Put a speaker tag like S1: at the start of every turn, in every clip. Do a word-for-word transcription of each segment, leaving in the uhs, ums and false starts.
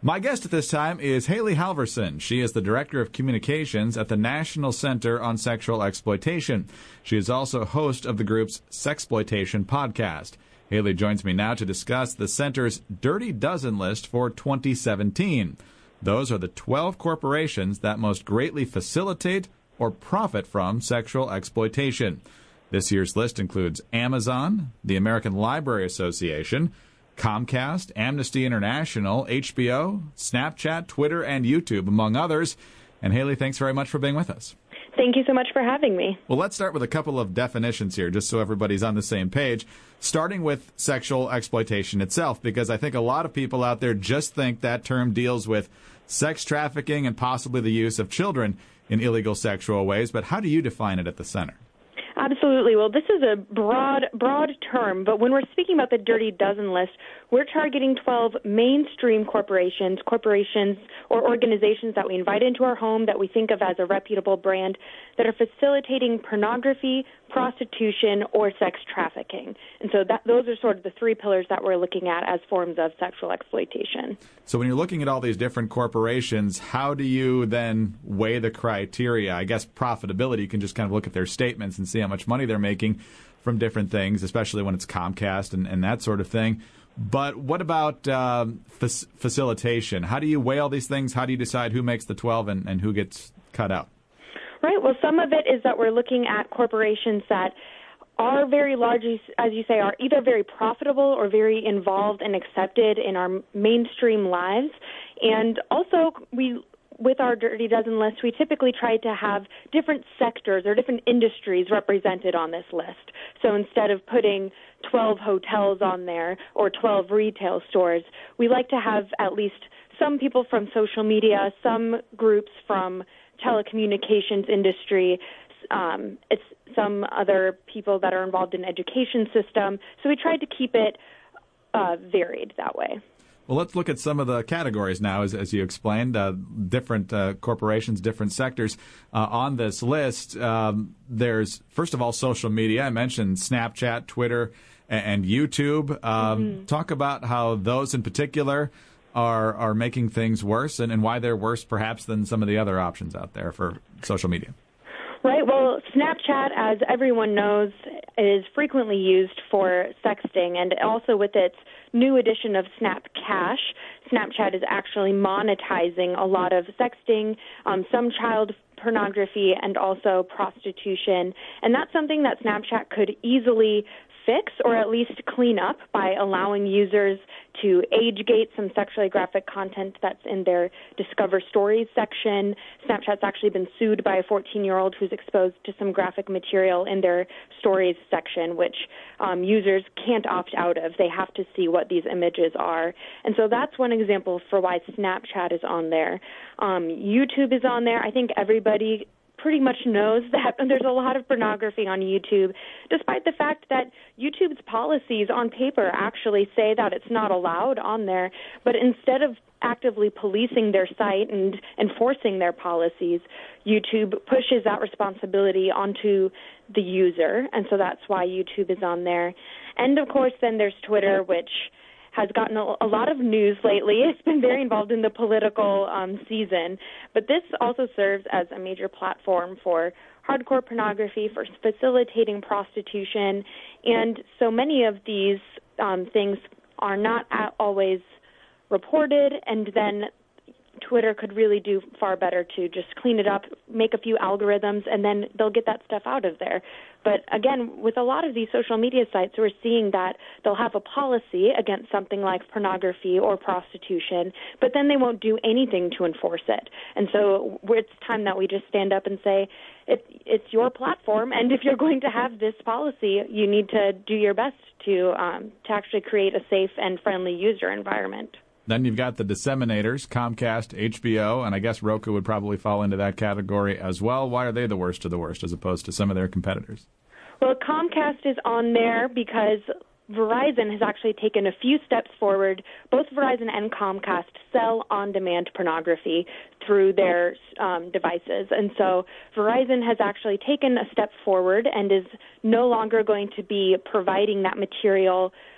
S1: My guest at this time is Haley Halverson. She is the Director of Communications at the National Center on Sexual Exploitation. She is also host of the group's Sexploitation podcast. Haley joins me now to discuss the Center's Dirty Dozen list for twenty seventeen. Those are the twelve corporations that most greatly facilitate or profit from sexual exploitation. This year's list includes Amazon, the American Library Association, Comcast, Amnesty International, H B O, Snapchat, Twitter, and YouTube, among others. And Haley, thanks very much for being with us.
S2: Thank you so much for having me.
S1: Well, let's start with a couple of definitions here, just so everybody's on the same page, starting with sexual exploitation itself, because I think a lot of people out there just think that term deals with sex trafficking and possibly the use of children in illegal sexual ways. But how do you define it at the Center?
S2: Absolutely. Well, this is a broad, broad term, but when we're speaking about the Dirty Dozen list, we're targeting twelve mainstream corporations, corporations or organizations that we invite into our home that we think of as a reputable brand that are facilitating pornography, prostitution, or sex trafficking. And so that, those are sort of the three pillars that we're looking at as forms of sexual exploitation.
S1: So when you're looking at all these different corporations, how do you then weigh the criteria? I guess profitability, you can just kind of look at their statements and see how much money they're making from different things, especially when it's Comcast and, and that sort of thing. But what about um, f- facilitation? How do you weigh all these things? How do you decide who makes the twelve and, and who gets cut out?
S2: Right. Well, some of it is that we're looking at corporations that are very large, as you say, are either very profitable or very involved and accepted in our mainstream lives. And also, we, with our Dirty Dozen list, we typically try to have different sectors or different industries represented on this list. So instead of putting twelve hotels on there or twelve retail stores, we like to have at least some people from social media, some groups from telecommunications industry, um, it's some other people that are involved in education system. So we tried to keep it uh, varied that way.
S1: Well, let's look at some of the categories now, as, as you explained, uh, different uh, corporations, different sectors. Uh, on this list, um, there's, first of all, social media. I mentioned Snapchat, Twitter, and, and YouTube. Um, mm-hmm. Talk about how those in particular are are making things worse and, and why they're worse perhaps than some of the other options out there for social media.
S2: Right. Well, Snapchat, as everyone knows, is frequently used for sexting, and also with its new edition of Snap Cash, Snapchat is actually monetizing a lot of sexting, um, some child pornography, and also prostitution. And that's something that Snapchat could easily fix or at least clean up by allowing users to age gate some sexually graphic content that's in their Discover Stories section. Snapchat's actually been sued by a fourteen-year-old who's exposed to some graphic material in their Stories section, which um, users can't opt out of. They have to see what these images are. And so that's one example for why Snapchat is on there. Um, YouTube is on there. I think everybody pretty much knows that there's a lot of pornography on YouTube, despite the fact that YouTube's policies on paper actually say that it's not allowed on there. But instead of actively policing their site and enforcing their policies, YouTube pushes that responsibility onto the user, and so that's why YouTube is on there. And, of course, then there's Twitter, which has gotten a, a lot of news lately. It's been very involved in the political um, season. But this also serves as a major platform for hardcore pornography, for facilitating prostitution. And so many of these um, things are not always reported, and then Twitter could really do far better to just clean it up, make a few algorithms, and then they'll get that stuff out of there. But again, with a lot of these social media sites, we're seeing that they'll have a policy against something like pornography or prostitution, but then they won't do anything to enforce it. And so it's time that we just stand up and say, it, it's your platform, and if you're going to have this policy, you need to do your best to um, to actually create a safe and friendly user environment.
S1: Then you've got the disseminators, Comcast, H B O, and I guess Roku would probably fall into that category as well. Why are they the worst of the worst as opposed to some of their competitors?
S2: Well, Comcast is on there because Verizon has actually taken a few steps forward. Both Verizon and Comcast sell on-demand pornography through their um, devices. And so Verizon has actually taken a step forward and is no longer going to be providing that material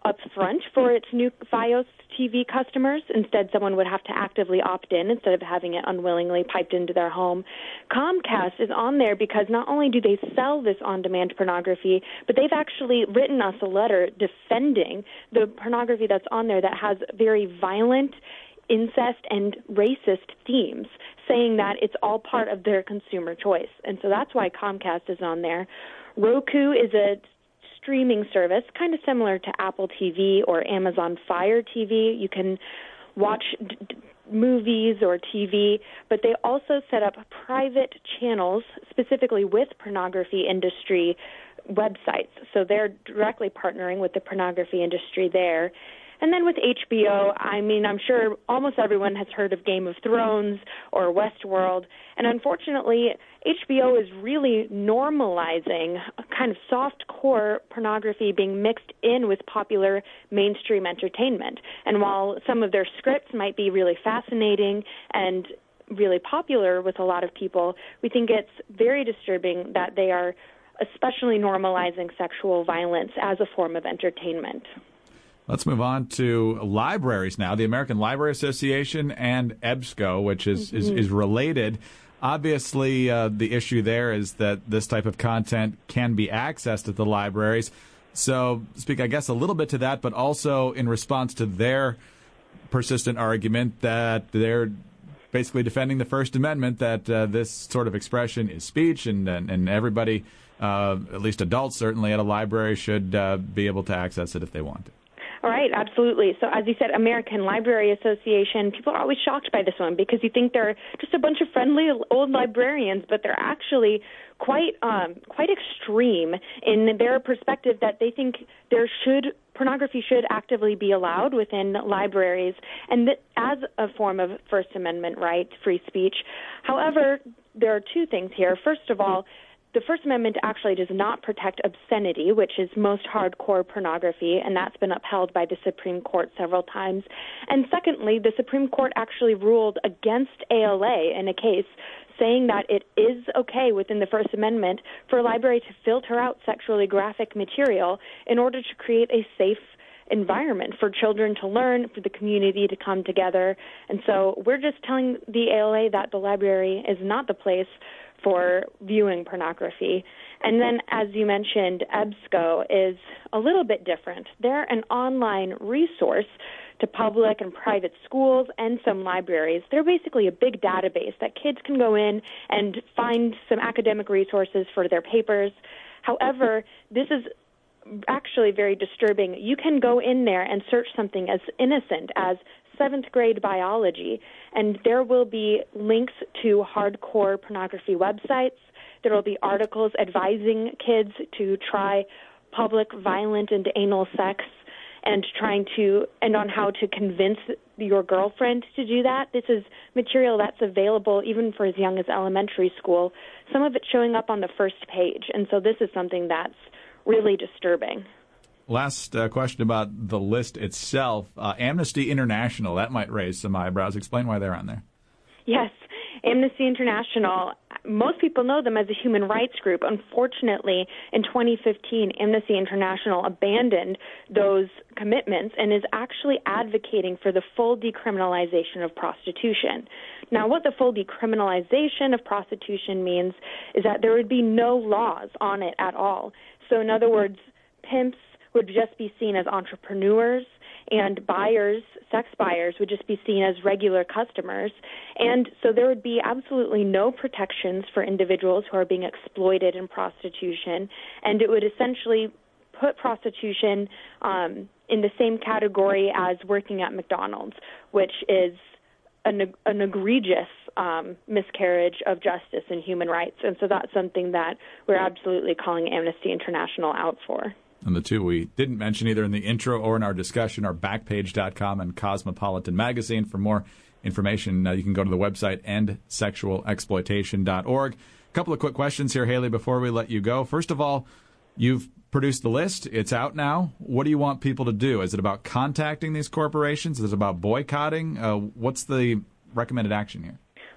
S2: up front for its new Fios T V customers. Instead, someone would have to actively opt in instead of having it unwillingly piped into their home. Comcast is on there because not only do they sell this on-demand pornography, but they've actually written us a letter defending the pornography that's on there that has very violent, incest, and racist themes, saying that it's all part of their consumer choice. And so that's why Comcast is on there. Roku is a streaming service, kind of similar to Apple T V or Amazon Fire T V. You can watch d- d- movies or T V, but they also set up private channels specifically with pornography industry websites. So they're directly partnering with the pornography industry there. And then with H B O, I mean, I'm sure almost everyone has heard of Game of Thrones or Westworld. And unfortunately, H B O is really normalizing a kind of soft-core pornography being mixed in with popular mainstream entertainment. And while some of their scripts might be really fascinating and really popular with a lot of people, we think it's very disturbing that they are especially normalizing sexual violence as a form of entertainment.
S1: Let's move on to libraries now. The American Library Association and EBSCO, which is, mm-hmm. is, is related. Obviously, uh, the issue there is that this type of content can be accessed at the libraries. So speak, I guess, a little bit to that, but also in response to their persistent argument that they're basically defending the First Amendment, that uh, this sort of expression is speech, and, and, and everybody, uh, at least adults certainly at a library, should uh, be able to access it if they want to.
S2: All right, absolutely. So as you said, American Library Association, people are always shocked by this one because you think they're just a bunch of friendly old librarians, but they're actually quite um, quite extreme in their perspective that they think there should pornography should actively be allowed within libraries, and that as a form of First Amendment right, free speech. However, there are two things here. First of all, the First Amendment actually does not protect obscenity, which is most hardcore pornography, and that's been upheld by the Supreme Court several times. And secondly, the Supreme Court actually ruled against A L A in a case saying that it is okay within the First Amendment for a library to filter out sexually graphic material in order to create a safe environment for children to learn, for the community to come together. And so we're just telling the A L A that the library is not the place for viewing pornography. And then, as you mentioned, EBSCO is a little bit different. They're an online resource to public and private schools and some libraries. They're basically a big database that kids can go in and find some academic resources for their papers. However, this is actually very disturbing. You can go in there and search something as innocent as seventh grade biology, and there will be links to hardcore pornography websites. There will be articles advising kids to try public, violent, and anal sex, and trying to and on how to convince your girlfriend to do that. This is material that's available even for as young as elementary school. Some of it showing up on the first page, and so this is something that's really disturbing.
S1: Last uh, question about the list itself. Uh, Amnesty International, that might raise some eyebrows. Explain why they're on there.
S2: Yes, Amnesty International, most people know them as a human rights group. Unfortunately, in twenty fifteen, Amnesty International abandoned those commitments and is actually advocating for the full decriminalization of prostitution. Now, what the full decriminalization of prostitution means is that there would be no laws on it at all. So, in other words, pimps would just be seen as entrepreneurs, and buyers, sex buyers, would just be seen as regular customers. And so there would be absolutely no protections for individuals who are being exploited in prostitution, and it would essentially put prostitution um, in the same category as working at McDonald's, which is an, an egregious um, miscarriage of justice and human rights. And so that's something that we're absolutely calling Amnesty International out for.
S1: And the two we didn't mention either in the intro or in our discussion are Backpage dot com and Cosmopolitan Magazine. For more information, uh, you can go to the website end sexual exploitation dot org. A couple of quick questions here, Haley, before we let you go. First of all, you've produced the list. It's out now. What do you want people to do? Is it about contacting these corporations? Is it about boycotting? Uh, what's the recommended action here?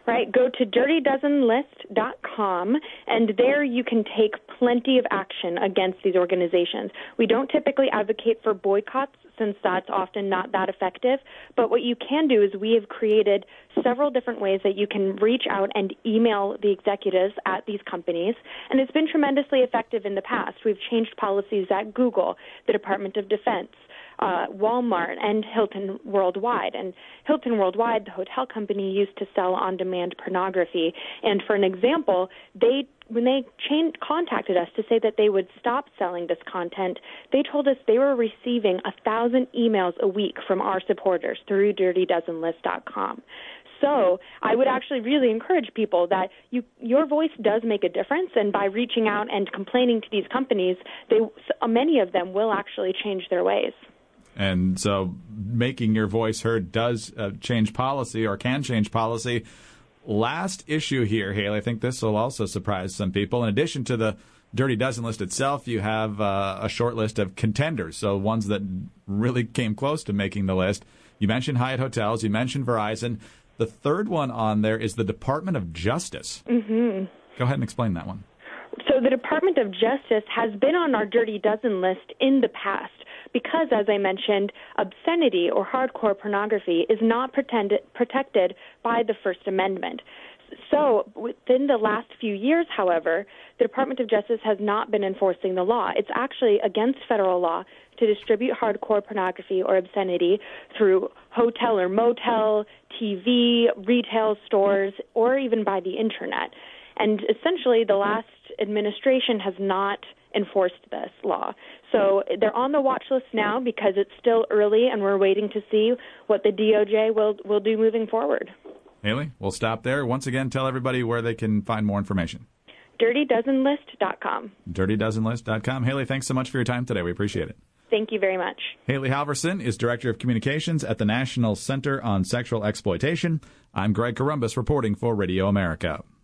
S2: Right. Go to dirty dozen list dot com, and there you can take plenty of action against these organizations. We don't typically advocate for boycotts, since that's often not that effective. But what you can do is we have created several different ways that you can reach out and email the executives at these companies, and it's been tremendously effective in the past. We've changed policies at Google, the Department of Defense, Uh, Walmart, and Hilton Worldwide. And Hilton Worldwide, the hotel company, used to sell on-demand pornography. And for an example, they when they changed, contacted us to say that they would stop selling this content, they told us they were receiving a thousand emails a week from our supporters through dirty dozen list dot com. So I would actually really encourage people that you, your voice does make a difference, and by reaching out and complaining to these companies, they many of them will actually change their ways.
S1: And so making your voice heard does uh, change policy, or can change policy. Last issue here, Haley, I think this will also surprise some people. In addition to the Dirty Dozen list itself, you have uh, a short list of contenders, so ones that really came close to making the list. You mentioned Hyatt Hotels. You mentioned Verizon. The third one on there is the Department of Justice.
S2: Mm-hmm.
S1: Go ahead and explain that one.
S2: So the Department of Justice has been on our Dirty Dozen list in the past because, as I mentioned, obscenity or hardcore pornography is not pretended, protected by the First Amendment. So within the last few years, however, the Department of Justice has not been enforcing the law. It's actually against federal law to distribute hardcore pornography or obscenity through hotel or motel, T V, retail stores, or even by the Internet. And essentially, the last administration has not enforced this law. So they're on the watch list now because it's still early, and we're waiting to see what the D O J will, will do moving forward.
S1: Haley, we'll stop there. Once again, tell everybody where they can find more information.
S2: dirty dozen list dot com.
S1: dirty dozen list dot com. Haley, thanks so much for your time today. We appreciate it.
S2: Thank you very much.
S1: Haley Halverson is Director of Communications at the National Center on Sexual Exploitation. I'm Greg Corombos reporting for Radio America.